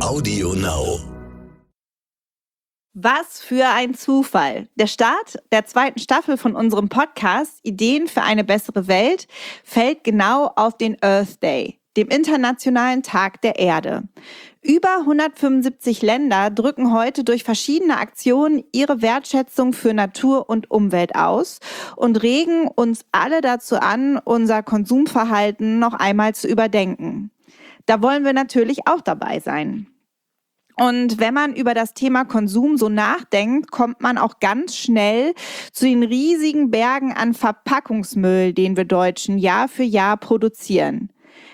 Audio Now. Was für ein Zufall. Der Start der 2. Staffel von unserem Podcast Ideen für eine bessere Welt fällt genau auf den Earth Day, dem Internationalen Tag der Erde. Über 175 Länder drücken heute durch verschiedene Aktionen ihre Wertschätzung für Natur und Umwelt aus und regen uns alle dazu an, unser Konsumverhalten noch einmal zu überdenken. Da wollen wir natürlich auch dabei sein. Und wenn man über das Thema Konsum so nachdenkt, kommt man auch ganz schnell zu den riesigen Bergen an Verpackungsmüll, den wir Deutschen Jahr für Jahr produzieren.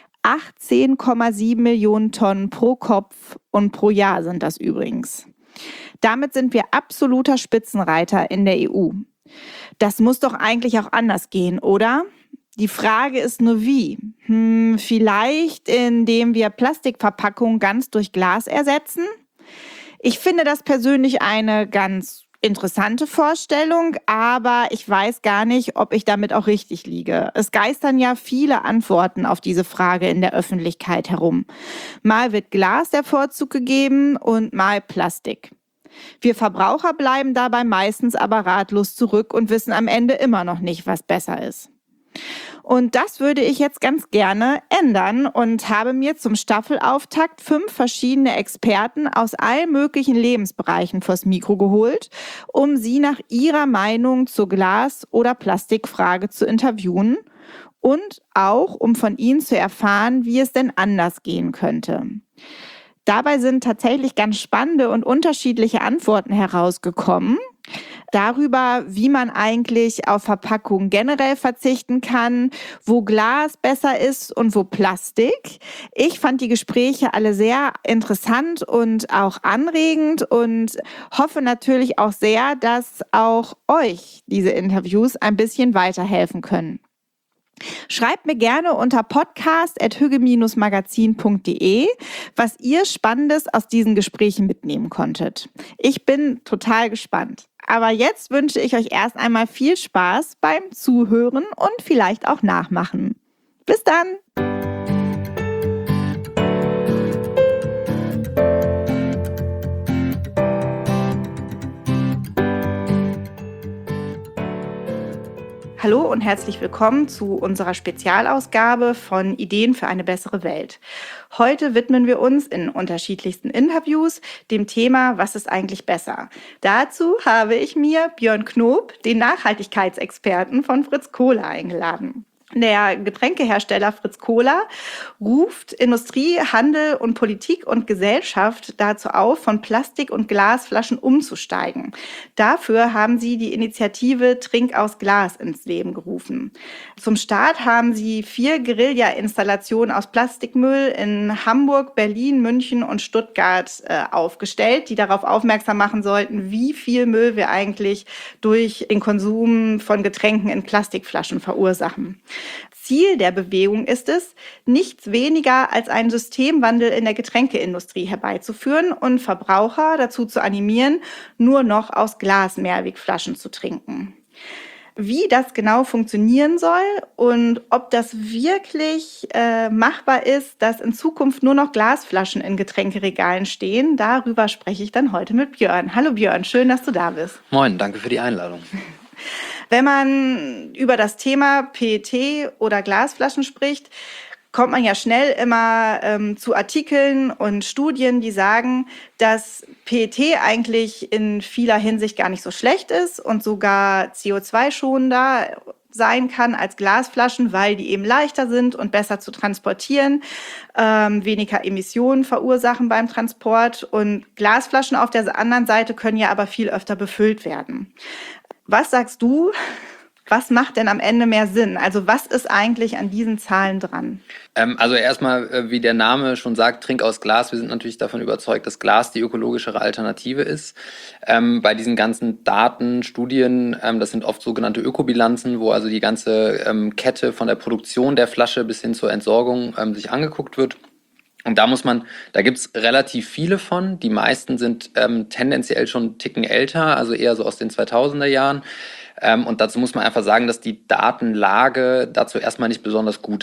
18,7 Millionen Tonnen pro Kopf und pro Jahr sind das übrigens. Damit sind wir absoluter Spitzenreiter in der EU. Das muss doch eigentlich auch anders gehen, oder? Die Frage ist nur wie. Vielleicht indem wir Plastikverpackungen ganz durch Glas ersetzen? Ich finde das persönlich eine ganz interessante Vorstellung, aber ich weiß gar nicht, ob ich damit auch richtig liege. Es geistern ja viele Antworten auf diese Frage in der Öffentlichkeit herum. Mal wird Glas der Vorzug gegeben und mal Plastik. Wir Verbraucher bleiben dabei meistens aber ratlos zurück und wissen am Ende immer noch nicht, was besser ist. Und das würde ich jetzt ganz gerne ändern und habe mir zum Staffelauftakt 5 verschiedene Experten aus allen möglichen Lebensbereichen vors Mikro geholt, um sie nach ihrer Meinung zur Glas- oder Plastikfrage zu interviewen und auch, um von ihnen zu erfahren, wie es denn anders gehen könnte. Dabei sind tatsächlich ganz spannende und unterschiedliche Antworten herausgekommen. Darüber, wie man eigentlich auf Verpackungen generell verzichten kann, wo Glas besser ist und wo Plastik. Ich fand die Gespräche alle sehr interessant und auch anregend und hoffe natürlich auch sehr, dass auch euch diese Interviews ein bisschen weiterhelfen können. Schreibt mir gerne unter podcast@hügge-magazin.de, was ihr Spannendes aus diesen Gesprächen mitnehmen konntet. Ich bin total gespannt. Aber jetzt wünsche ich euch erst einmal viel Spaß beim Zuhören und vielleicht auch Nachmachen. Bis dann! Hallo und herzlich willkommen zu unserer Spezialausgabe von Ideen für eine bessere Welt. Heute widmen wir uns in unterschiedlichsten Interviews dem Thema, was ist eigentlich besser? Dazu habe ich mir Björn Knoop, den Nachhaltigkeitsexperten von Fritz Kohler, eingeladen. Der Getränkehersteller Fritz Kohler ruft Industrie, Handel und Politik und Gesellschaft dazu auf, von Plastik- und Glasflaschen umzusteigen. Dafür haben sie die Initiative Trink aus Glas ins Leben gerufen. Zum Start haben sie 4 Guerilla-Installationen aus Plastikmüll in Hamburg, Berlin, München und Stuttgart aufgestellt, die darauf aufmerksam machen sollten, wie viel Müll wir eigentlich durch den Konsum von Getränken in Plastikflaschen verursachen. Ziel der Bewegung ist es, nichts weniger als einen Systemwandel in der Getränkeindustrie herbeizuführen und Verbraucher dazu zu animieren, nur noch aus Glas-Mehrwegflaschen zu trinken. Wie das genau funktionieren soll und ob das wirklich machbar ist, dass in Zukunft nur noch Glasflaschen in Getränkeregalen stehen, darüber spreche ich dann heute mit Björn. Hallo Björn, schön, dass du da bist. Moin, danke für die Einladung. Wenn man über das Thema PET oder Glasflaschen spricht, kommt man ja schnell immer zu Artikeln und Studien, die sagen, dass PET eigentlich in vieler Hinsicht gar nicht so schlecht ist und sogar CO2-schonender sein kann als Glasflaschen, weil die eben leichter sind und besser zu transportieren, weniger Emissionen verursachen beim Transport. Und Glasflaschen auf der anderen Seite können ja aber viel öfter befüllt werden. Was sagst du, was macht denn am Ende mehr Sinn? Also was ist eigentlich an diesen Zahlen dran? Also erstmal, wie der Name schon sagt, Trink aus Glas. Wir sind natürlich davon überzeugt, dass Glas die ökologischere Alternative ist. Bei diesen ganzen Daten, Studien, das sind oft sogenannte Ökobilanzen, wo also die ganze Kette von der Produktion der Flasche bis hin zur Entsorgung sich angeguckt wird. Und da gibt's relativ viele von. Die meisten sind tendenziell schon einen Ticken älter, also eher so aus den 2000er Jahren. Und dazu muss man einfach sagen, dass die Datenlage dazu erstmal nicht besonders gut ist.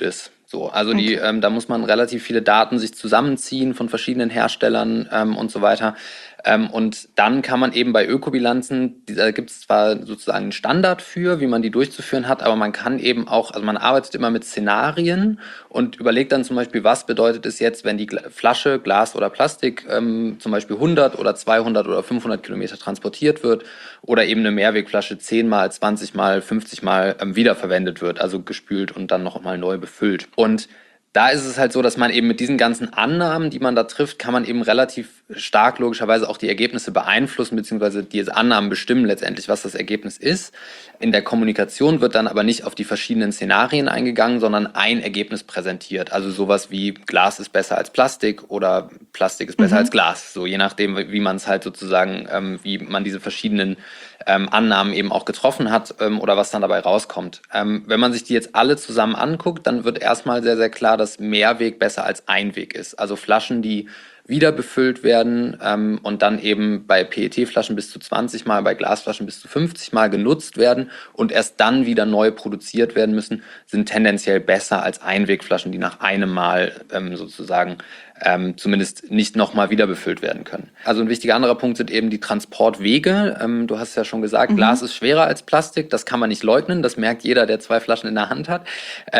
So, also da muss man relativ viele Daten sich zusammenziehen von verschiedenen Herstellern und so weiter. Und dann kann man eben bei Ökobilanzen, da gibt es zwar sozusagen einen Standard für, wie man die durchzuführen hat, aber man kann eben auch, also man arbeitet immer mit Szenarien und überlegt dann zum Beispiel, was bedeutet es jetzt, wenn die Flasche, Glas oder Plastik zum Beispiel 100 oder 200 oder 500 Kilometer transportiert wird oder eben eine Mehrwegflasche 10 mal, 20 mal, 50 mal wiederverwendet wird, also gespült und dann noch mal neu befüllt. Und da ist es halt so, dass man eben mit diesen ganzen Annahmen, die man da trifft, kann man eben relativ stark logischerweise auch die Ergebnisse beeinflussen, beziehungsweise diese Annahmen bestimmen letztendlich, was das Ergebnis ist. In der Kommunikation wird dann aber nicht auf die verschiedenen Szenarien eingegangen, sondern ein Ergebnis präsentiert. Also sowas wie Glas ist besser als Plastik oder Plastik ist besser als Glas. So je nachdem, wie man es halt sozusagen, wie man diese verschiedenen Annahmen eben auch getroffen hat oder was dann dabei rauskommt. Wenn man sich die jetzt alle zusammen anguckt, dann wird erstmal sehr, sehr klar, dass Mehrweg besser als Einweg ist. Also Flaschen, die wieder befüllt werden und dann eben bei PET-Flaschen bis zu 20 Mal, bei Glasflaschen bis zu 50 Mal genutzt werden und erst dann wieder neu produziert werden müssen, sind tendenziell besser als Einwegflaschen, die nach einem Mal sozusagen zumindest nicht nochmal wieder befüllt werden können. Also ein wichtiger anderer Punkt sind eben die Transportwege. Du hast ja schon gesagt, Glas ist schwerer als Plastik, das kann man nicht leugnen, das merkt jeder, der 2 Flaschen in der Hand hat.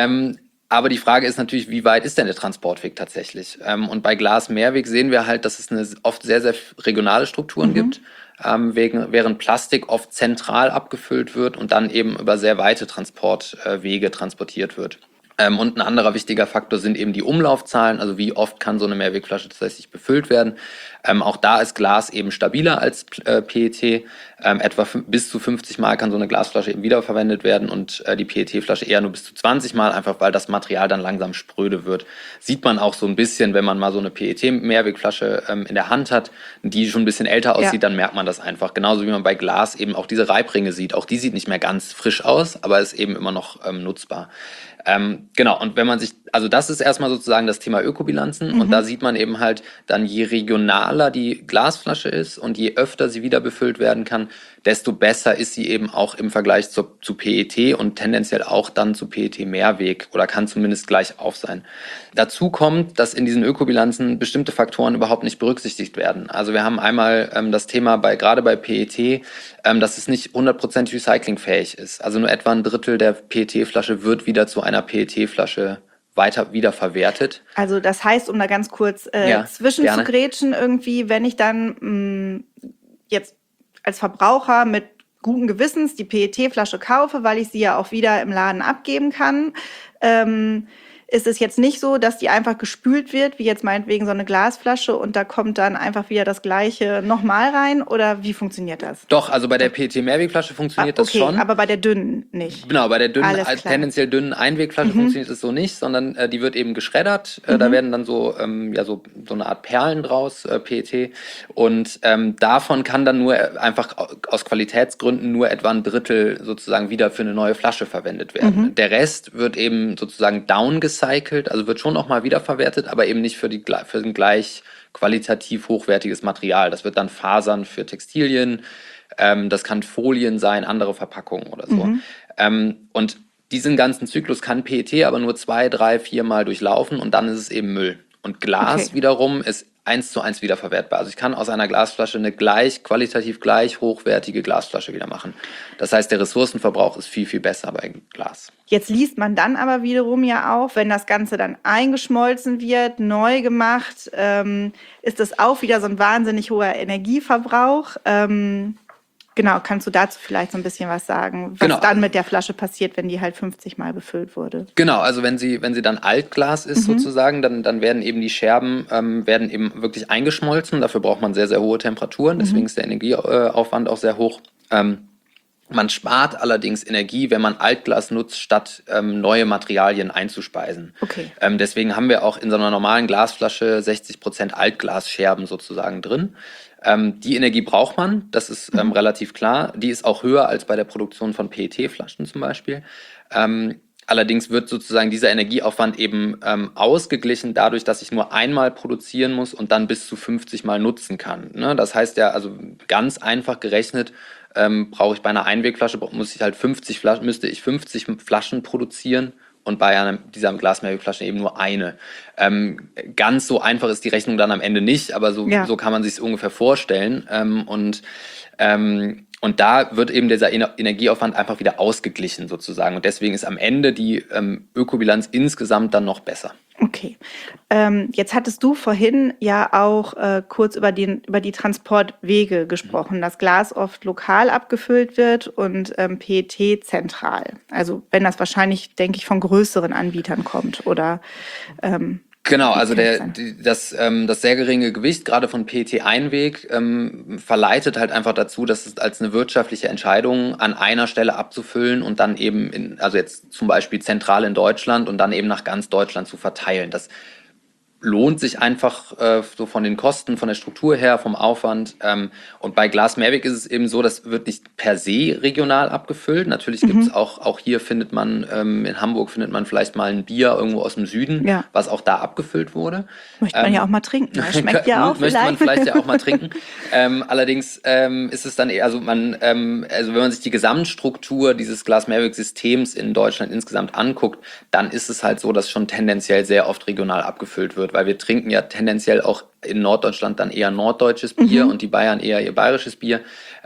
Aber die Frage ist natürlich, wie weit ist denn der Transportweg tatsächlich? Und bei Glas-Mehrweg sehen wir halt, dass es oft sehr, sehr regionale Strukturen gibt, während Plastik oft zentral abgefüllt wird und dann eben über sehr weite Transportwege transportiert wird. Und ein anderer wichtiger Faktor sind eben die Umlaufzahlen, also wie oft kann so eine Mehrwegflasche tatsächlich befüllt werden. Auch da ist Glas eben stabiler als PET. Etwa bis zu 50 Mal kann so eine Glasflasche eben wiederverwendet werden und die PET-Flasche eher nur bis zu 20 Mal, einfach weil das Material dann langsam spröde wird. Sieht man auch so ein bisschen, wenn man mal so eine PET-Mehrwegflasche in der Hand hat, die schon ein bisschen älter aussieht, dann merkt man das einfach. Genauso wie man bei Glas eben auch diese Reibringe sieht. Auch die sieht nicht mehr ganz frisch aus, aber ist eben immer noch nutzbar. Genau, und wenn man sich, also das ist erstmal sozusagen das Thema Ökobilanzen und da sieht man eben halt dann, je regionaler die Glasflasche ist und je öfter sie wieder befüllt werden kann, desto besser ist sie eben auch im Vergleich zu PET und tendenziell auch dann zu PET-Mehrweg oder kann zumindest gleich auf sein. Dazu kommt, dass in diesen Ökobilanzen bestimmte Faktoren überhaupt nicht berücksichtigt werden. Also wir haben einmal das Thema gerade bei PET, dass es nicht 100% recyclingfähig ist. Also nur etwa ein Drittel der PET-Flasche wird wieder zu einer PET-Flasche wiederverwertet. Also das heißt, um da ganz kurz zwischen zu grätschen irgendwie, wenn ich dann jetzt als Verbraucher mit guten Gewissens die PET-Flasche kaufe, weil ich sie ja auch wieder im Laden abgeben kann, ist es jetzt nicht so, dass die einfach gespült wird, wie jetzt meinetwegen so eine Glasflasche und da kommt dann einfach wieder das Gleiche nochmal rein oder wie funktioniert das? Doch, also bei der PET-Mehrwegflasche funktioniert das schon. Okay, aber bei der dünnen nicht. Genau, bei der dünnen, tendenziell dünnen Einwegflasche funktioniert es so nicht, sondern die wird eben geschreddert. Da werden dann so eine Art Perlen draus, PET. Und davon kann dann nur einfach aus Qualitätsgründen nur etwa ein Drittel sozusagen wieder für eine neue Flasche verwendet werden. Der Rest wird eben sozusagen downgecycelt, also wird schon auch mal wiederverwertet, aber eben nicht für ein gleich qualitativ hochwertiges Material. Das wird dann Fasern für Textilien, das kann Folien sein, andere Verpackungen oder so. Und diesen ganzen Zyklus kann PET aber nur 2, 3, 4 Mal durchlaufen und dann ist es eben Müll. Und Glas wiederum ist 1:1 wiederverwertbar. Also ich kann aus einer Glasflasche eine qualitativ gleich hochwertige Glasflasche wieder machen. Das heißt, der Ressourcenverbrauch ist viel, viel besser bei Glas. Jetzt liest man dann aber wiederum ja auch, wenn das Ganze dann eingeschmolzen wird, neu gemacht, ist das auch wieder so ein wahnsinnig hoher Energieverbrauch. Genau, kannst du dazu vielleicht so ein bisschen was sagen, was dann mit der Flasche passiert, wenn die halt 50 Mal befüllt wurde? Genau, also wenn sie dann Altglas ist sozusagen, dann werden eben die Scherben werden eben wirklich eingeschmolzen. Dafür braucht man sehr, sehr hohe Temperaturen, deswegen ist der Energieaufwand auch sehr hoch. Man spart allerdings Energie, wenn man Altglas nutzt, statt neue Materialien einzuspeisen. Okay. Deswegen haben wir auch in so einer normalen Glasflasche 60% Altglasscherben sozusagen drin. Die Energie braucht man, das ist relativ klar. Die ist auch höher als bei der Produktion von PET-Flaschen zum Beispiel. Allerdings wird sozusagen dieser Energieaufwand eben ausgeglichen dadurch, dass ich nur einmal produzieren muss und dann bis zu 50 Mal nutzen kann. Ne? Das heißt ja, also ganz einfach gerechnet, brauche ich bei einer Einwegflasche, müsste ich 50 Flaschen produzieren und bei dieser Glas-Mehrwegflasche eben nur eine. Ganz so einfach ist die Rechnung dann am Ende nicht, aber so kann man sich es ungefähr vorstellen. Und da wird eben dieser Energieaufwand einfach wieder ausgeglichen sozusagen. Und deswegen ist am Ende die Ökobilanz insgesamt dann noch besser. Okay. Jetzt hattest du vorhin ja auch kurz über die Transportwege gesprochen, dass Glas oft lokal abgefüllt wird und PET zentral. Also wenn das wahrscheinlich, denke ich, von größeren Anbietern kommt oder genau, also das sehr geringe Gewicht, gerade von PET-Einweg, verleitet halt einfach dazu, dass es als eine wirtschaftliche Entscheidung an einer Stelle abzufüllen und dann eben, also jetzt zum Beispiel zentral in Deutschland und dann eben nach ganz Deutschland zu verteilen. Das lohnt sich einfach so von den Kosten, von der Struktur her, vom Aufwand. Und bei Glas Mehrweg ist es eben so, das wird nicht per se regional abgefüllt. Natürlich gibt es auch hier findet man, in Hamburg findet man vielleicht mal ein Bier irgendwo aus dem Süden, was auch da abgefüllt wurde. Möchte man ja auch mal trinken. Das schmeckt ja auch möchte man vielleicht ja auch mal trinken. Allerdings ist es dann eher, also wenn man sich die Gesamtstruktur dieses Glas Mehrweg-Systems in Deutschland insgesamt anguckt, dann ist es halt so, dass schon tendenziell sehr oft regional abgefüllt wird, weil wir trinken ja tendenziell auch in Norddeutschland dann eher norddeutsches Bier und die Bayern eher ihr bayerisches Bier.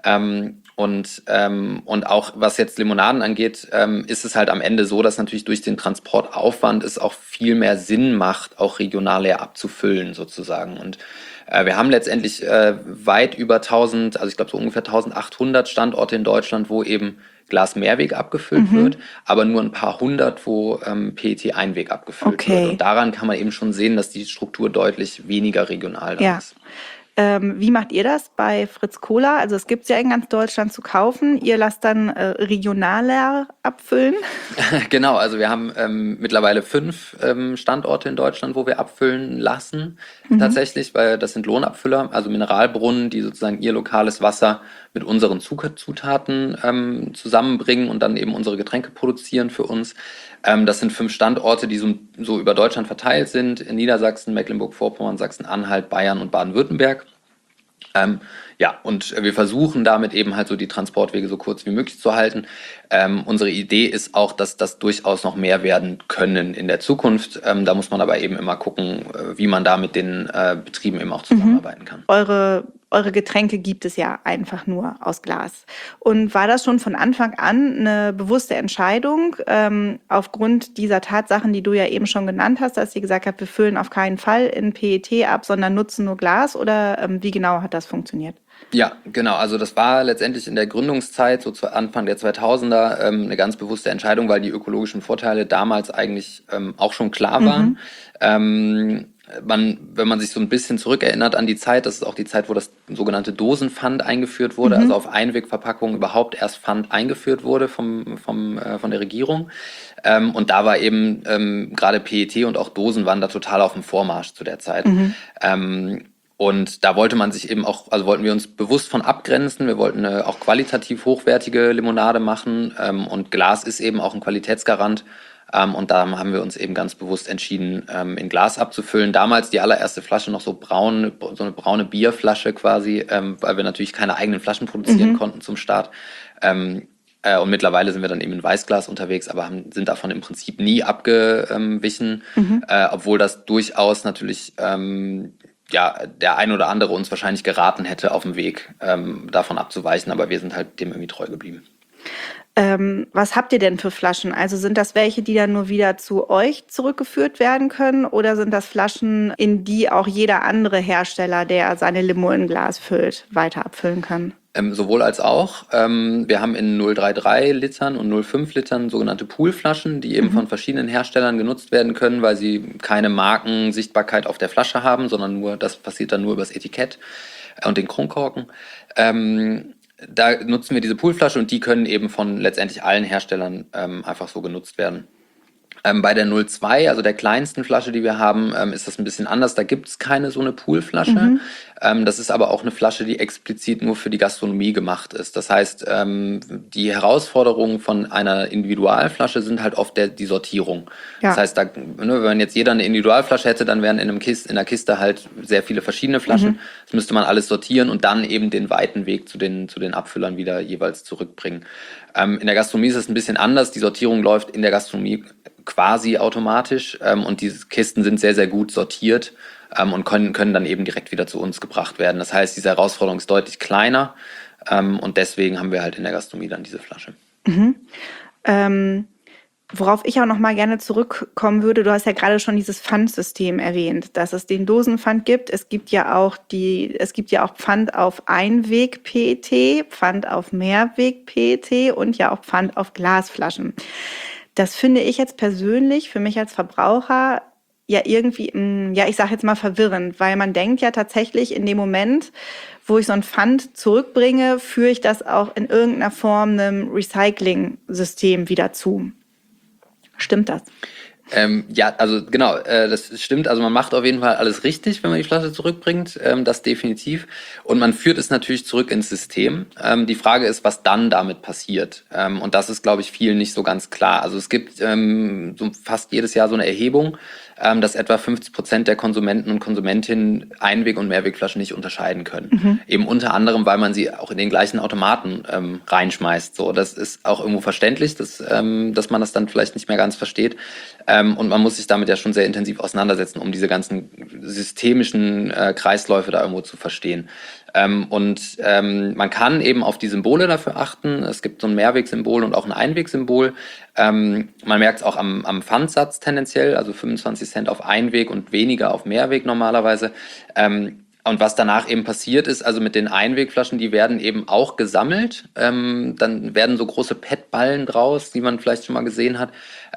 Und auch was jetzt Limonaden angeht, ist es halt am Ende so, dass natürlich durch den Transportaufwand es auch viel mehr Sinn macht, auch regional leer abzufüllen sozusagen. Und wir haben letztendlich weit über 1000, also ich glaube so ungefähr 1800 Standorte in Deutschland, wo eben Glas Mehrweg abgefüllt wird, aber nur ein paar hundert, wo PET-Einweg abgefüllt wird. Und daran kann man eben schon sehen, dass die Struktur deutlich weniger regional da ist. Wie macht ihr das bei Fritz Cola? Also es gibt es ja in ganz Deutschland zu kaufen. Ihr lasst dann regionaler abfüllen? Genau, also wir haben mittlerweile 5 Standorte in Deutschland, wo wir abfüllen lassen tatsächlich, weil das sind Lohnabfüller, also Mineralbrunnen, die sozusagen ihr lokales Wasser mit unseren Zutaten zusammenbringen und dann eben unsere Getränke produzieren für uns. Das sind 5 Standorte, die so über Deutschland verteilt sind, in Niedersachsen, Mecklenburg-Vorpommern, Sachsen-Anhalt, Bayern und Baden-Württemberg. Und wir versuchen damit eben halt so die Transportwege so kurz wie möglich zu halten. Unsere Idee ist auch, dass das durchaus noch mehr werden können in der Zukunft. Da muss man aber eben immer gucken, wie man da mit den Betrieben eben auch zusammenarbeiten kann. Eure Getränke gibt es ja einfach nur aus Glas. Und war das schon von Anfang an eine bewusste Entscheidung, aufgrund dieser Tatsachen, die du ja eben schon genannt hast, dass ihr gesagt habt, wir füllen auf keinen Fall in PET ab, sondern nutzen nur Glas? Oder wie genau hat das funktioniert? Ja, genau. Also das war letztendlich in der Gründungszeit, so zu Anfang der 2000er, eine ganz bewusste Entscheidung, weil die ökologischen Vorteile damals eigentlich auch schon klar waren. Wenn man sich so ein bisschen zurückerinnert an die Zeit, das ist auch die Zeit, wo das sogenannte Dosenpfand eingeführt wurde, also auf Einwegverpackungen überhaupt erst Pfand eingeführt wurde von der Regierung. Und da war eben gerade PET und auch Dosen waren da total auf dem Vormarsch zu der Zeit. Und da wollte man sich eben auch, also wollten wir uns bewusst von abgrenzen. Wir wollten auch qualitativ hochwertige Limonade machen. Und Glas ist eben auch ein Qualitätsgarant. Und da haben wir uns eben ganz bewusst entschieden, in Glas abzufüllen. Damals die allererste Flasche noch so eine braune Bierflasche quasi, weil wir natürlich keine eigenen Flaschen produzieren konnten zum Start. Und mittlerweile sind wir dann eben in Weißglas unterwegs, aber sind davon im Prinzip nie abgewichen, obwohl das durchaus natürlich der ein oder andere uns wahrscheinlich geraten hätte, auf dem Weg davon abzuweichen, aber wir sind halt dem irgendwie treu geblieben. Was habt ihr denn für Flaschen? Also sind das welche, die dann nur wieder zu euch zurückgeführt werden können, oder sind das Flaschen, in die auch jeder andere Hersteller, der seine Limo in Glas füllt, weiter abfüllen kann? Sowohl als auch. Wir haben in 0,33 Litern und 0,5 Litern sogenannte Poolflaschen, die eben von verschiedenen Herstellern genutzt werden können, weil sie keine Markensichtbarkeit auf der Flasche haben, sondern das passiert dann nur übers Etikett und den Kronkorken. Da nutzen wir diese Poolflasche und die können eben von letztendlich allen Herstellern einfach so genutzt werden. Bei der 02, also der kleinsten Flasche, die wir haben, ist das ein bisschen anders. Da gibt es keine so eine Poolflasche. Das ist aber auch eine Flasche, die explizit nur für die Gastronomie gemacht ist. Das heißt, die Herausforderungen von einer Individualflasche sind halt oft die Sortierung. Ja. Das heißt, wenn jetzt jeder eine Individualflasche hätte, dann wären in der Kiste halt sehr viele verschiedene Flaschen. Das müsste man alles sortieren und dann eben den weiten Weg zu den Abfüllern wieder jeweils zurückbringen. In der Gastronomie ist es ein bisschen anders. Die Sortierung läuft in der Gastronomie quasi automatisch und diese Kisten sind sehr, sehr gut sortiert und können dann eben direkt wieder zu uns gebracht werden. Das heißt, diese Herausforderung ist deutlich kleiner und deswegen haben wir halt in der Gastronomie dann diese Flasche. Worauf ich auch noch mal gerne zurückkommen würde, du hast ja gerade schon dieses Pfandsystem erwähnt, dass es den Dosenpfand gibt. Es gibt ja auch Pfand auf Einweg-PET, Pfand auf Mehrweg-PET und ja auch Pfand auf Glasflaschen. Das finde ich jetzt persönlich für mich als Verbraucher ja irgendwie, ich sage jetzt mal verwirrend, weil man denkt ja tatsächlich in dem Moment, wo ich so ein Pfand zurückbringe, führe ich das auch in irgendeiner Form einem Recycling-System wieder zu. Stimmt das? Ja, also genau, das stimmt. Also man macht auf jeden Fall alles richtig, wenn man die Flasche zurückbringt, das definitiv. Und man führt es natürlich zurück ins System. Die Frage ist, was dann damit passiert. Und das ist, glaube ich, vielen nicht so ganz klar. Also es gibt so fast jedes Jahr so eine Erhebung, dass etwa 50% der Konsumenten und Konsumentinnen Einweg- und Mehrwegflaschen nicht unterscheiden können. Eben unter anderem, weil man sie auch in den gleichen Automaten reinschmeißt. So, das ist auch irgendwo verständlich, dass man das dann vielleicht nicht mehr ganz versteht. Und man muss sich damit ja schon sehr intensiv auseinandersetzen, um diese ganzen systemischen Kreisläufe da irgendwo zu verstehen. Man kann eben auf die Symbole dafür achten. Es gibt so ein Mehrwegsymbol und auch ein Einwegsymbol. Man merkt es auch am Pfandsatz tendenziell, also 25 Cent auf Einweg und weniger auf Mehrweg normalerweise. Und was danach eben passiert ist, also mit den Einwegflaschen, die werden eben auch gesammelt. Dann werden so große PET-Ballen draus, die man vielleicht schon mal gesehen hat,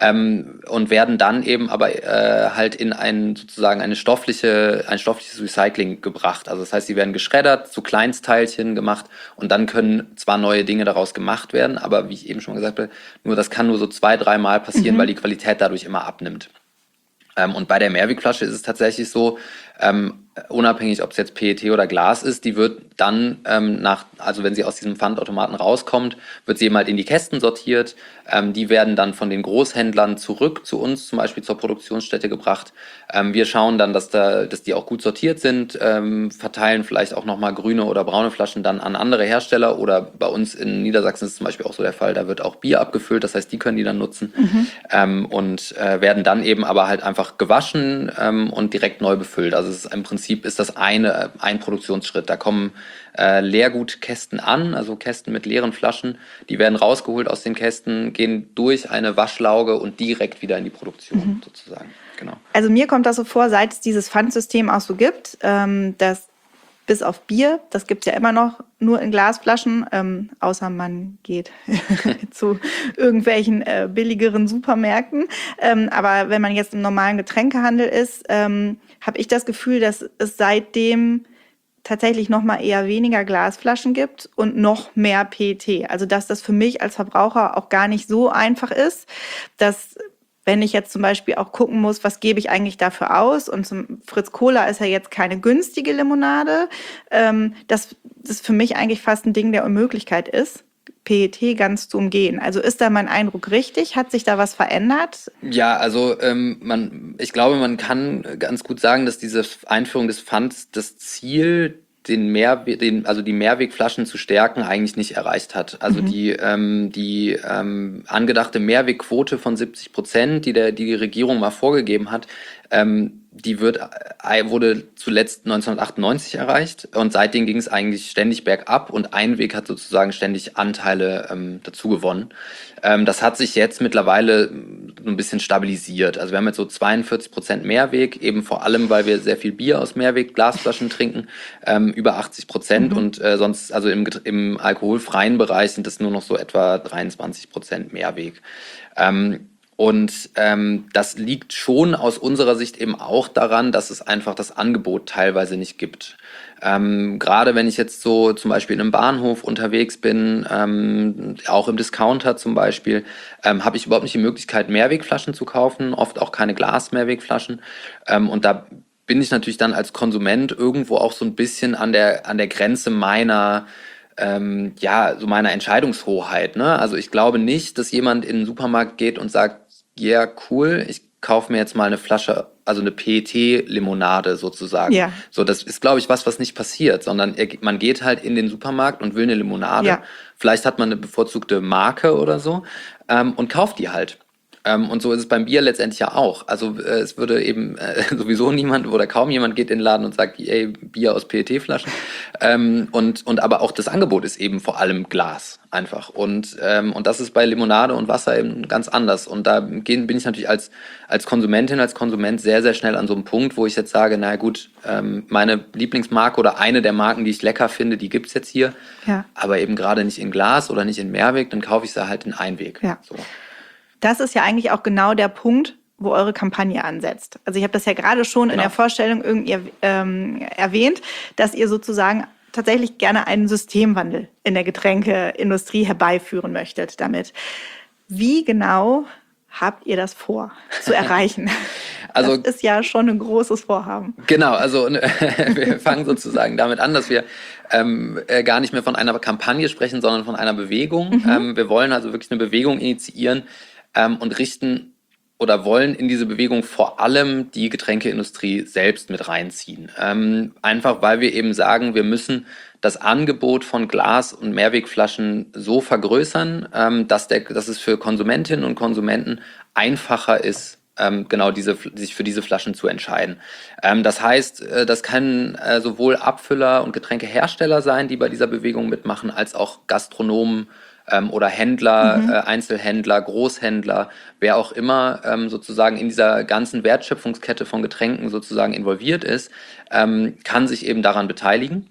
und werden dann eben aber halt in ein stoffliches Recycling gebracht. Also das heißt, sie werden geschreddert, zu Kleinstteilchen gemacht und dann können zwar neue Dinge daraus gemacht werden, aber wie ich eben schon gesagt habe, das kann nur so 2-3 Mal passieren, weil die Qualität dadurch immer abnimmt. Und bei der Mehrwegflasche ist es tatsächlich so, unabhängig, ob es jetzt PET oder Glas ist, die wird dann also wenn sie aus diesem Pfandautomaten rauskommt, wird sie eben halt in die Kästen sortiert. Die werden dann von den Großhändlern zurück zu uns, zum Beispiel zur Produktionsstätte gebracht. Wir schauen dann, dass die auch gut sortiert sind, verteilen vielleicht auch nochmal grüne oder braune Flaschen dann an andere Hersteller oder bei uns in Niedersachsen ist es zum Beispiel auch so der Fall, da wird auch Bier abgefüllt, das heißt, die können die dann nutzen und werden dann eben aber halt einfach gewaschen und direkt neu befüllt. Also im Prinzip ist das ein Produktionsschritt. Da kommen Leergutkästen an, also Kästen mit leeren Flaschen. Die werden rausgeholt aus den Kästen, gehen durch eine Waschlauge und direkt wieder in die Produktion sozusagen. Genau. Also mir kommt das so vor, seit es dieses Pfandsystem auch so gibt, dass bis auf Bier, das gibt es ja immer noch nur in Glasflaschen, außer man geht zu irgendwelchen billigeren Supermärkten. Aber wenn man jetzt im normalen Getränkehandel ist, habe ich das Gefühl, dass es seitdem tatsächlich noch mal eher weniger Glasflaschen gibt und noch mehr PET. Also dass das für mich als Verbraucher auch gar nicht so einfach ist, dass wenn ich jetzt zum Beispiel auch gucken muss, was gebe ich eigentlich dafür aus? Und zum Fritz Cola ist ja jetzt keine günstige Limonade. Dass das für mich eigentlich fast ein Ding der Unmöglichkeit ist, PET ganz zu umgehen. Also ist da mein Eindruck richtig? Hat sich da was verändert? Ja, also ich glaube, man kann ganz gut sagen, dass diese Einführung des Pfands das Ziel, die Mehrwegflaschen zu stärken, eigentlich nicht erreicht hat. Also die angedachte Mehrwegquote von 70%, die Regierung mal vorgegeben hat, die wurde zuletzt 1998 erreicht und seitdem ging es eigentlich ständig bergab und Einweg hat sozusagen ständig Anteile dazu gewonnen. Das hat sich jetzt mittlerweile ein bisschen stabilisiert. Also wir haben jetzt so 42% Mehrweg, eben vor allem, weil wir sehr viel Bier aus Mehrweg-Glasflaschen trinken, über 80% und sonst, also im alkoholfreien Bereich sind das nur noch so etwa 23% Mehrweg. Das liegt schon aus unserer Sicht eben auch daran, dass es einfach das Angebot teilweise nicht gibt. Gerade wenn ich jetzt so zum Beispiel in einem Bahnhof unterwegs bin, auch im Discounter zum Beispiel, habe ich überhaupt nicht die Möglichkeit, Mehrwegflaschen zu kaufen, oft auch keine Glas-Mehrwegflaschen. Und da bin ich natürlich dann als Konsument irgendwo auch so ein bisschen an der Grenze meiner Entscheidungshoheit, ne? Also ich glaube nicht, dass jemand in den Supermarkt geht und sagt, ja, cool, ich kaufe mir jetzt mal eine Flasche, also eine PET-Limonade sozusagen. Ja. So, das ist, glaube ich, was nicht passiert, sondern man geht halt in den Supermarkt und will eine Limonade. Ja. Vielleicht hat man eine bevorzugte Marke oder so und kauft die halt. Und so ist es beim Bier letztendlich ja auch. Also es würde eben sowieso niemand oder kaum jemand geht in den Laden und sagt, ey, Bier aus PET-Flaschen. Und aber auch das Angebot ist eben vor allem Glas einfach. Und das ist bei Limonade und Wasser eben ganz anders. Und da bin ich natürlich als Konsumentin, als Konsument sehr, sehr schnell an so einem Punkt, wo ich jetzt sage, na gut, meine Lieblingsmarke oder eine der Marken, die ich lecker finde, die gibt's jetzt hier. Ja. Aber eben gerade nicht in Glas oder nicht in Mehrweg, dann kaufe ich sie halt in Einweg. Ja. So. Das ist ja eigentlich auch genau der Punkt, wo eure Kampagne ansetzt. Also ich habe das ja gerade schon in der Vorstellung irgendwie erwähnt, dass ihr sozusagen tatsächlich gerne einen Systemwandel in der Getränkeindustrie herbeiführen möchtet damit. Wie genau habt ihr das vor zu erreichen? Also, das ist ja schon ein großes Vorhaben. Genau, also wir fangen sozusagen damit an, dass wir gar nicht mehr von einer Kampagne sprechen, sondern von einer Bewegung. Wir wollen also wirklich eine Bewegung initiieren und richten oder wollen in diese Bewegung vor allem die Getränkeindustrie selbst mit reinziehen. Einfach weil wir eben sagen, wir müssen das Angebot von Glas- und Mehrwegflaschen so vergrößern, dass es für Konsumentinnen und Konsumenten einfacher ist, sich für diese Flaschen zu entscheiden. Das heißt, das können sowohl Abfüller und Getränkehersteller sein, die bei dieser Bewegung mitmachen, als auch Gastronomen oder Händler, Einzelhändler, Großhändler, wer auch immer sozusagen in dieser ganzen Wertschöpfungskette von Getränken sozusagen involviert ist, kann sich eben daran beteiligen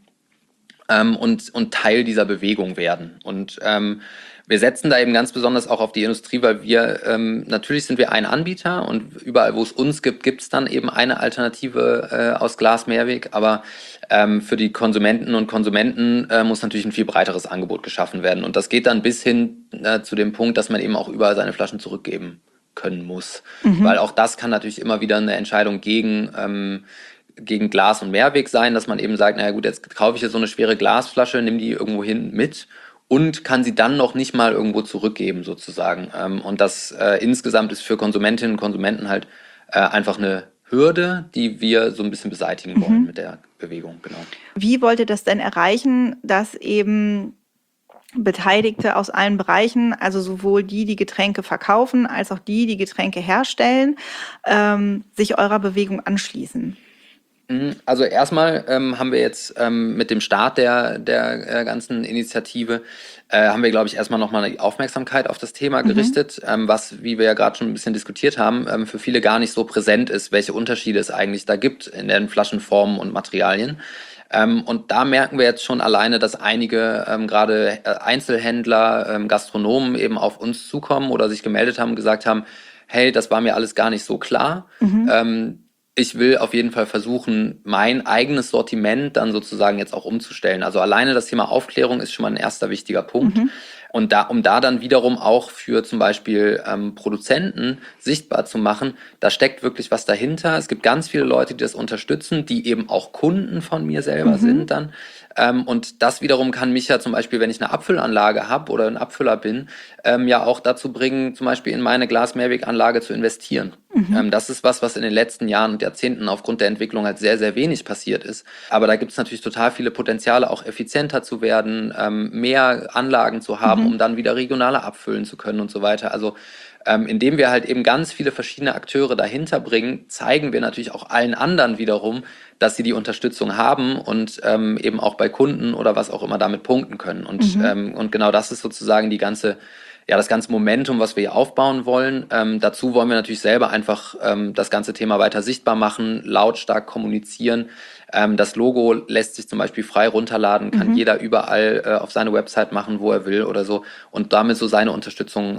und Teil dieser Bewegung werden. Und wir setzen da eben ganz besonders auch auf die Industrie, weil natürlich sind wir ein Anbieter und überall, wo es uns gibt, gibt es dann eben eine Alternative aus Glas Mehrweg, aber für die Konsumentinnen und Konsumenten muss natürlich ein viel breiteres Angebot geschaffen werden. Und das geht dann bis hin zu dem Punkt, dass man eben auch überall seine Flaschen zurückgeben können muss. Weil auch das kann natürlich immer wieder eine Entscheidung gegen Glas und Mehrweg sein, dass man eben sagt, naja gut, jetzt kaufe ich hier so eine schwere Glasflasche, nimm die irgendwo hin mit und kann sie dann noch nicht mal irgendwo zurückgeben sozusagen. Und das insgesamt ist für Konsumentinnen und Konsumenten halt einfach eine Hürde, die wir so ein bisschen beseitigen wollen mit der Bewegung. Genau. Wie wollt ihr das denn erreichen, dass eben Beteiligte aus allen Bereichen, also sowohl die Getränke verkaufen, als auch die Getränke herstellen, sich eurer Bewegung anschließen? Also erstmal haben wir jetzt mit dem Start der ganzen Initiative, haben wir, glaube ich, erstmal nochmal die Aufmerksamkeit auf das Thema gerichtet, was, wie wir ja gerade schon ein bisschen diskutiert haben, für viele gar nicht so präsent ist, welche Unterschiede es eigentlich da gibt in den Flaschenformen und Materialien. Und da merken wir jetzt schon alleine, dass einige gerade Einzelhändler, Gastronomen eben auf uns zukommen oder sich gemeldet haben und gesagt haben, hey, das war mir alles gar nicht so klar. Ich will auf jeden Fall versuchen, mein eigenes Sortiment dann sozusagen jetzt auch umzustellen. Also alleine das Thema Aufklärung ist schon mal ein erster wichtiger Punkt. Und um da dann wiederum auch für zum Beispiel Produzenten sichtbar zu machen, da steckt wirklich was dahinter. Es gibt ganz viele Leute, die das unterstützen, die eben auch Kunden von mir selber sind dann. Und das wiederum kann mich ja zum Beispiel, wenn ich eine Abfüllanlage habe oder ein Abfüller bin, ja auch dazu bringen, zum Beispiel in meine Glas-Mehrweg-Anlage zu investieren. Das ist was in den letzten Jahren und Jahrzehnten aufgrund der Entwicklung halt sehr, sehr wenig passiert ist. Aber da gibt es natürlich total viele Potenziale, auch effizienter zu werden, mehr Anlagen zu haben, um dann wieder regionaler abfüllen zu können und so weiter. Also indem wir halt eben ganz viele verschiedene Akteure dahinter bringen, zeigen wir natürlich auch allen anderen wiederum, dass sie die Unterstützung haben und eben auch bei Kunden oder was auch immer damit punkten können. Und genau das ist sozusagen das ganze Momentum, was wir hier aufbauen wollen. Dazu wollen wir natürlich selber einfach das ganze Thema weiter sichtbar machen, lautstark kommunizieren. Das Logo lässt sich zum Beispiel frei runterladen, kann jeder überall auf seine Website machen, wo er will oder so und damit so seine Unterstützung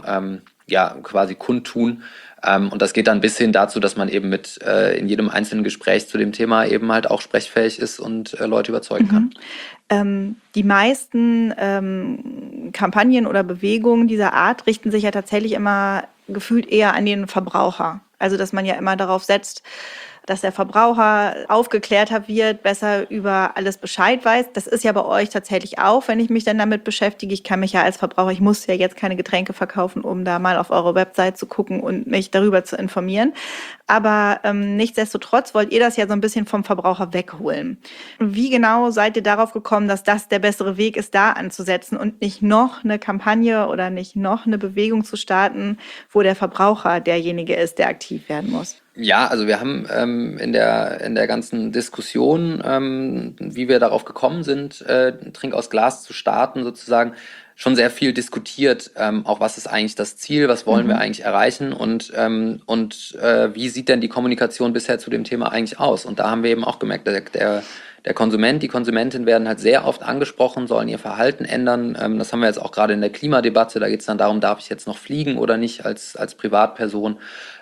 quasi kundtun. Und das geht dann bis hin dazu, dass man eben in jedem einzelnen Gespräch zu dem Thema eben halt auch sprechfähig ist und Leute überzeugen kann. Die meisten Kampagnen oder Bewegungen dieser Art richten sich ja tatsächlich immer gefühlt eher an den Verbraucher. Also dass man ja immer darauf setzt, dass der Verbraucher aufgeklärter wird, besser über alles Bescheid weiß. Das ist ja bei euch tatsächlich auch, wenn ich mich dann damit beschäftige. Ich kann mich ja als Verbraucher, ich muss ja jetzt keine Getränke verkaufen, um da mal auf eure Website zu gucken und mich darüber zu informieren. Aber nichtsdestotrotz wollt ihr das ja so ein bisschen vom Verbraucher wegholen. Wie genau seid ihr darauf gekommen, dass das der bessere Weg ist, da anzusetzen und nicht noch eine Kampagne oder nicht noch eine Bewegung zu starten, wo der Verbraucher derjenige ist, der aktiv werden muss? Ja, also wir haben in der ganzen Diskussion, wie wir darauf gekommen sind, Trink aus Glas zu starten, sozusagen, schon sehr viel diskutiert, auch was ist eigentlich das Ziel, was wollen wir eigentlich erreichen und wie sieht denn die Kommunikation bisher zu dem Thema eigentlich aus? Und da haben wir eben auch gemerkt, der Konsument, die Konsumentin werden halt sehr oft angesprochen, sollen ihr Verhalten ändern. Das haben wir jetzt auch gerade in der Klimadebatte, da geht es dann darum, darf ich jetzt noch fliegen oder nicht als Privatperson.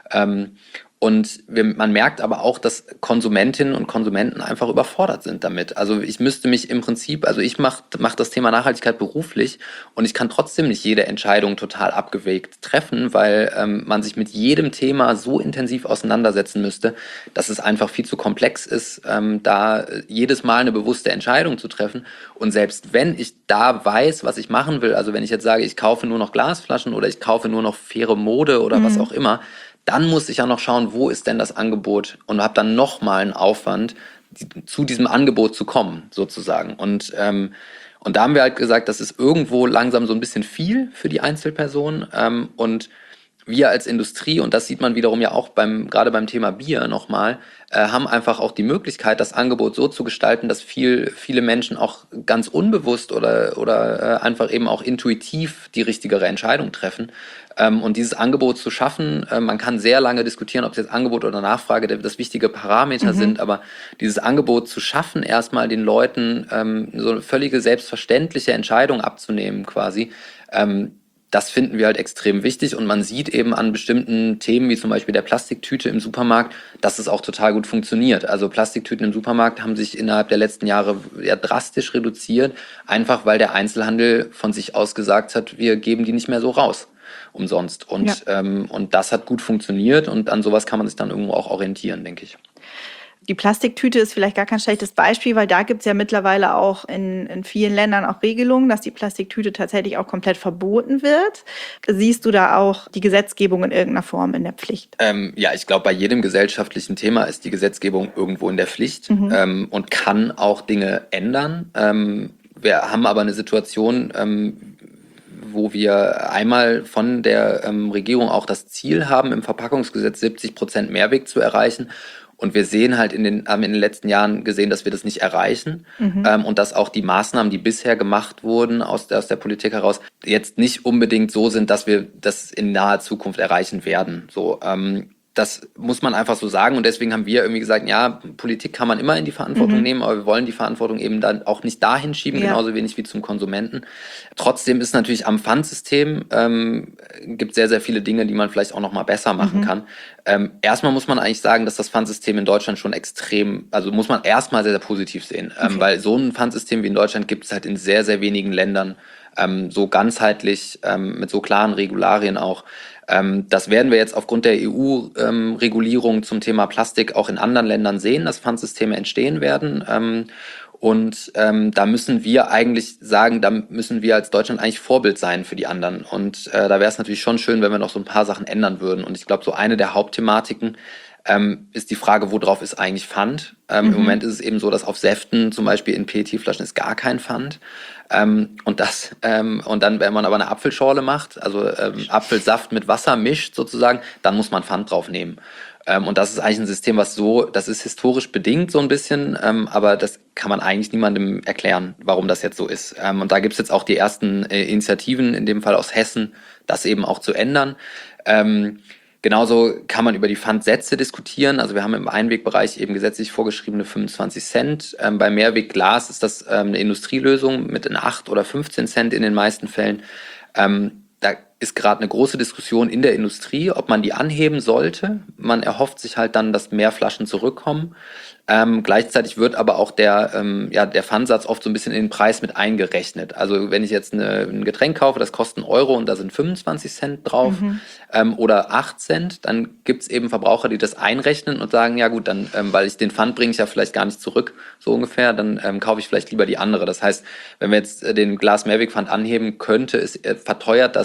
Man merkt aber auch, dass Konsumentinnen und Konsumenten einfach überfordert sind damit. Also ich müsste mich im Prinzip, also ich mach das Thema Nachhaltigkeit beruflich und ich kann trotzdem nicht jede Entscheidung total abgewägt treffen, weil man sich mit jedem Thema so intensiv auseinandersetzen müsste, dass es einfach viel zu komplex ist, da jedes Mal eine bewusste Entscheidung zu treffen. Und selbst wenn ich da weiß, was ich machen will, also wenn ich jetzt sage, ich kaufe nur noch Glasflaschen oder ich kaufe nur noch faire Mode oder was auch immer, dann muss ich ja noch schauen, wo ist denn das Angebot und habe dann nochmal einen Aufwand, zu diesem Angebot zu kommen, sozusagen. Und da haben wir halt gesagt, das ist irgendwo langsam so ein bisschen viel für die Einzelperson. Und wir als Industrie, und das sieht man wiederum ja auch gerade beim Thema Bier nochmal, haben einfach auch die Möglichkeit, das Angebot so zu gestalten, dass viele Menschen auch ganz unbewusst oder einfach eben auch intuitiv die richtigere Entscheidung treffen. Und dieses Angebot zu schaffen, man kann sehr lange diskutieren, ob es jetzt Angebot oder Nachfrage das wichtige Parameter sind, aber dieses Angebot zu schaffen, erstmal den Leuten so eine völlige selbstverständliche Entscheidung abzunehmen quasi, das finden wir halt extrem wichtig und man sieht eben an bestimmten Themen, wie zum Beispiel der Plastiktüte im Supermarkt, dass es auch total gut funktioniert. Also Plastiktüten im Supermarkt haben sich innerhalb der letzten Jahre ja drastisch reduziert, einfach weil der Einzelhandel von sich aus gesagt hat, wir geben die nicht mehr so raus, umsonst. Und das hat gut funktioniert und an sowas kann man sich dann irgendwo auch orientieren, denke ich. Die Plastiktüte ist vielleicht gar kein schlechtes Beispiel, weil da gibt es ja mittlerweile auch in vielen Ländern auch Regelungen, dass die Plastiktüte tatsächlich auch komplett verboten wird. Siehst du da auch die Gesetzgebung in irgendeiner Form in der Pflicht? Ja, ich glaube, bei jedem gesellschaftlichen Thema ist die Gesetzgebung irgendwo in der Pflicht und kann auch Dinge ändern. Wir haben aber eine Situation, wo wir einmal von der Regierung auch das Ziel haben, im Verpackungsgesetz 70% Mehrweg zu erreichen. Und wir sehen halt haben in den letzten Jahren gesehen, dass wir das nicht erreichen und dass auch die Maßnahmen, die bisher gemacht wurden aus der Politik heraus, jetzt nicht unbedingt so sind, dass wir das in naher Zukunft erreichen werden. So, das muss man einfach so sagen und deswegen haben wir irgendwie gesagt, ja, Politik kann man immer in die Verantwortung nehmen, aber wir wollen die Verantwortung eben dann auch nicht dahin schieben, genauso wenig wie zum Konsumenten. Trotzdem ist natürlich am Pfandsystem gibt sehr, sehr viele Dinge, die man vielleicht auch noch mal besser machen kann. Erstmal muss man eigentlich sagen, dass das Pfandsystem in Deutschland schon extrem, also muss man erstmal sehr, sehr positiv sehen, weil so ein Pfandsystem wie in Deutschland gibt es halt in sehr, sehr wenigen Ländern so ganzheitlich, mit so klaren Regularien auch. Das werden wir jetzt aufgrund der EU-Regulierung zum Thema Plastik auch in anderen Ländern sehen, dass Pfandsysteme entstehen werden. Da müssen wir eigentlich sagen, da müssen wir als Deutschland eigentlich Vorbild sein für die anderen. Und da wäre es natürlich schon schön, wenn wir noch so ein paar Sachen ändern würden. Und ich glaube, so eine der Hauptthematiken ist die Frage, worauf ist eigentlich Pfand? Im Moment ist es eben so, dass auf Säften zum Beispiel in PET-Flaschen ist gar kein Pfand. Und dann, wenn man aber eine Apfelschorle macht, also Apfelsaft mit Wasser mischt sozusagen, dann muss man Pfand drauf nehmen. Und das ist eigentlich ein System, das ist historisch bedingt so ein bisschen, aber das kann man eigentlich niemandem erklären, warum das jetzt so ist. Und da gibt es jetzt auch die ersten Initiativen, in dem Fall aus Hessen, das eben auch zu ändern. Genauso kann man über die Pfandsätze diskutieren. Also wir haben im Einwegbereich eben gesetzlich vorgeschriebene 25 Cent. Bei Mehrwegglas ist das eine Industrielösung mit 8 oder 15 Cent in den meisten Fällen. Da ist gerade eine große Diskussion in der Industrie, ob man die anheben sollte. Man erhofft sich halt dann, dass mehr Flaschen zurückkommen. Gleichzeitig wird aber auch der Pfandsatz oft so ein bisschen in den Preis mit eingerechnet. Also wenn ich jetzt ein Getränk kaufe, das kostet 1 Euro und da sind 25 Cent drauf oder 8 Cent, dann gibt es eben Verbraucher, die das einrechnen und sagen, ja gut, dann, weil ich den Pfand bringe ich ja vielleicht gar nicht zurück, so ungefähr, dann kaufe ich vielleicht lieber die andere. Das heißt, wenn wir jetzt den Glas-Mehrwegpfand anheben, könnte es verteuert das Gefühl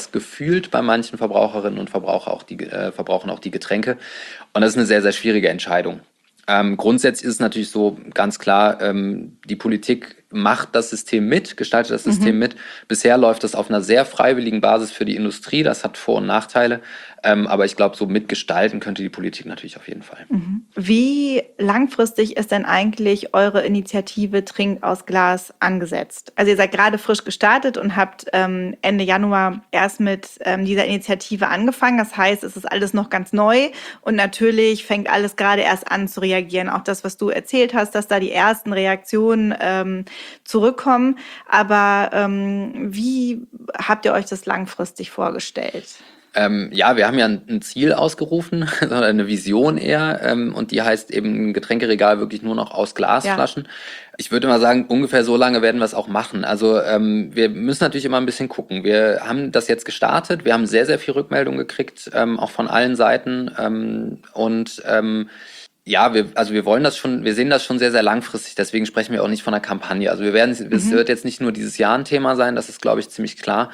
fühlt bei manchen Verbraucherinnen und Verbrauchern auch die Getränke. Und das ist eine sehr, sehr schwierige Entscheidung. Grundsätzlich ist es natürlich so ganz klar, die Politik macht das System mit, gestaltet das System mit. Bisher läuft das auf einer sehr freiwilligen Basis für die Industrie. Das hat Vor- und Nachteile. Aber ich glaube, so mitgestalten könnte die Politik natürlich auf jeden Fall. Wie langfristig ist denn eigentlich eure Initiative Trink aus Glas angesetzt? Also ihr seid gerade frisch gestartet und habt Ende Januar erst mit dieser Initiative angefangen. Das heißt, es ist alles noch ganz neu und natürlich fängt alles gerade erst an zu reagieren. Auch das, was du erzählt hast, dass da die ersten Reaktionen zurückkommen. Aber wie habt ihr euch das langfristig vorgestellt? Ja, wir haben ja ein Ziel ausgerufen, eine Vision eher, und die heißt eben ein Getränkeregal wirklich nur noch aus Glasflaschen. Ja. Ich würde mal sagen, ungefähr so lange werden wir es auch machen. Also wir müssen natürlich immer ein bisschen gucken. Wir haben das jetzt gestartet, wir haben sehr, sehr viel Rückmeldung gekriegt, auch von allen Seiten ja, wir wollen das schon, wir sehen das schon sehr, sehr langfristig, deswegen sprechen wir auch nicht von einer Kampagne. Also es wird jetzt nicht nur dieses Jahr ein Thema sein, das ist, glaube ich, ziemlich klar.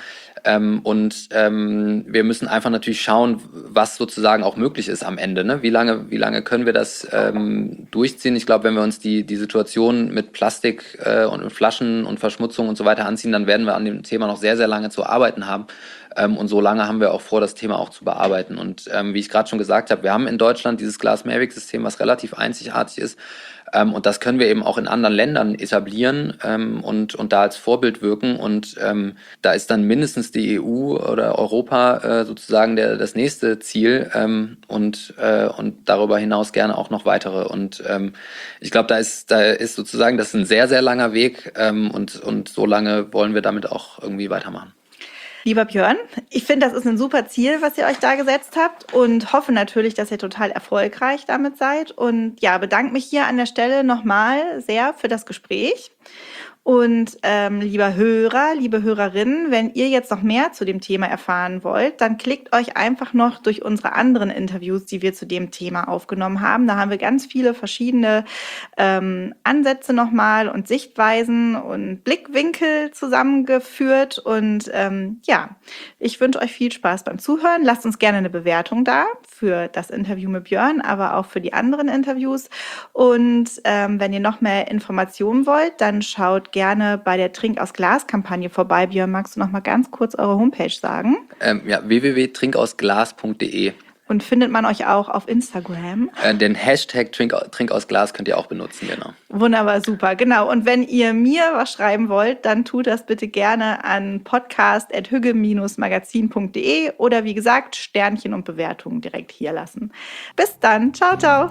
Wir müssen einfach natürlich schauen, was sozusagen auch möglich ist am Ende. Ne? Wie lange können wir das durchziehen? Ich glaube, wenn wir uns die Situation mit Plastik und mit Flaschen und Verschmutzung und so weiter anziehen, dann werden wir an dem Thema noch sehr, sehr lange zu arbeiten haben. Und so lange haben wir auch vor, das Thema auch zu bearbeiten. Und wie ich gerade schon gesagt habe, wir haben in Deutschland dieses Glas-Mehrweg-System, was relativ einzigartig ist. Und das können wir eben auch in anderen Ländern etablieren und da als Vorbild wirken. Und da ist dann mindestens die EU oder Europa sozusagen das nächste Ziel und darüber hinaus gerne auch noch weitere. Und ich glaube, da ist sozusagen, das ist ein sehr, sehr langer Weg und so lange wollen wir damit auch irgendwie weitermachen. Lieber Björn, ich finde, das ist ein super Ziel, was ihr euch da gesetzt habt und hoffe natürlich, dass ihr total erfolgreich damit seid. Und ja, bedanke mich hier an der Stelle nochmal sehr für das Gespräch. Und lieber Hörer, liebe Hörerinnen, wenn ihr jetzt noch mehr zu dem Thema erfahren wollt, dann klickt euch einfach noch durch unsere anderen Interviews, die wir zu dem Thema aufgenommen haben. Da haben wir ganz viele verschiedene Ansätze nochmal und Sichtweisen und Blickwinkel zusammengeführt. Und ja, ich wünsche euch viel Spaß beim Zuhören. Lasst uns gerne eine Bewertung da für das Interview mit Björn, aber auch für die anderen Interviews. Und wenn ihr noch mehr Informationen wollt, dann schaut gerne bei der Trink aus Glas-Kampagne vorbei. Björn, magst du noch mal ganz kurz eure Homepage sagen? Ja, www.trinkausglas.de. Und findet man euch auch auf Instagram? Den Hashtag Trink aus Glas könnt ihr auch benutzen, genau. Wunderbar, super, genau. Und wenn ihr mir was schreiben wollt, dann tut das bitte gerne an podcast@hügge-magazin.de oder wie gesagt, Sternchen und Bewertungen direkt hier lassen. Bis dann, ciao, ciao.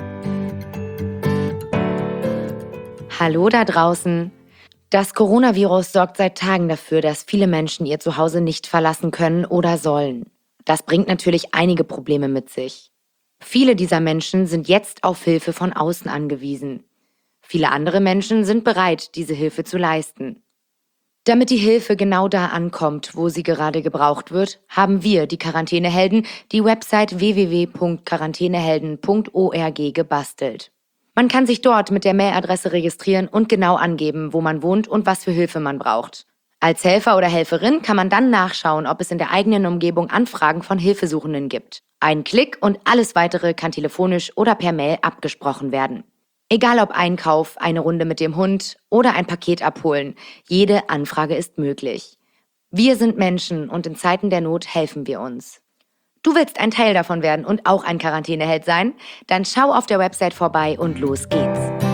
Hallo da draußen. Das Coronavirus sorgt seit Tagen dafür, dass viele Menschen ihr Zuhause nicht verlassen können oder sollen. Das bringt natürlich einige Probleme mit sich. Viele dieser Menschen sind jetzt auf Hilfe von außen angewiesen. Viele andere Menschen sind bereit, diese Hilfe zu leisten. Damit die Hilfe genau da ankommt, wo sie gerade gebraucht wird, haben wir, die Quarantänehelden, die Website www.quarantänehelden.org gebastelt. Man kann sich dort mit der Mailadresse registrieren und genau angeben, wo man wohnt und was für Hilfe man braucht. Als Helfer oder Helferin kann man dann nachschauen, ob es in der eigenen Umgebung Anfragen von Hilfesuchenden gibt. Ein Klick und alles Weitere kann telefonisch oder per Mail abgesprochen werden. Egal ob Einkauf, eine Runde mit dem Hund oder ein Paket abholen, jede Anfrage ist möglich. Wir sind Menschen und in Zeiten der Not helfen wir uns. Du willst ein Teil davon werden und auch ein Quarantäneheld sein? Dann schau auf der Website vorbei und los geht's.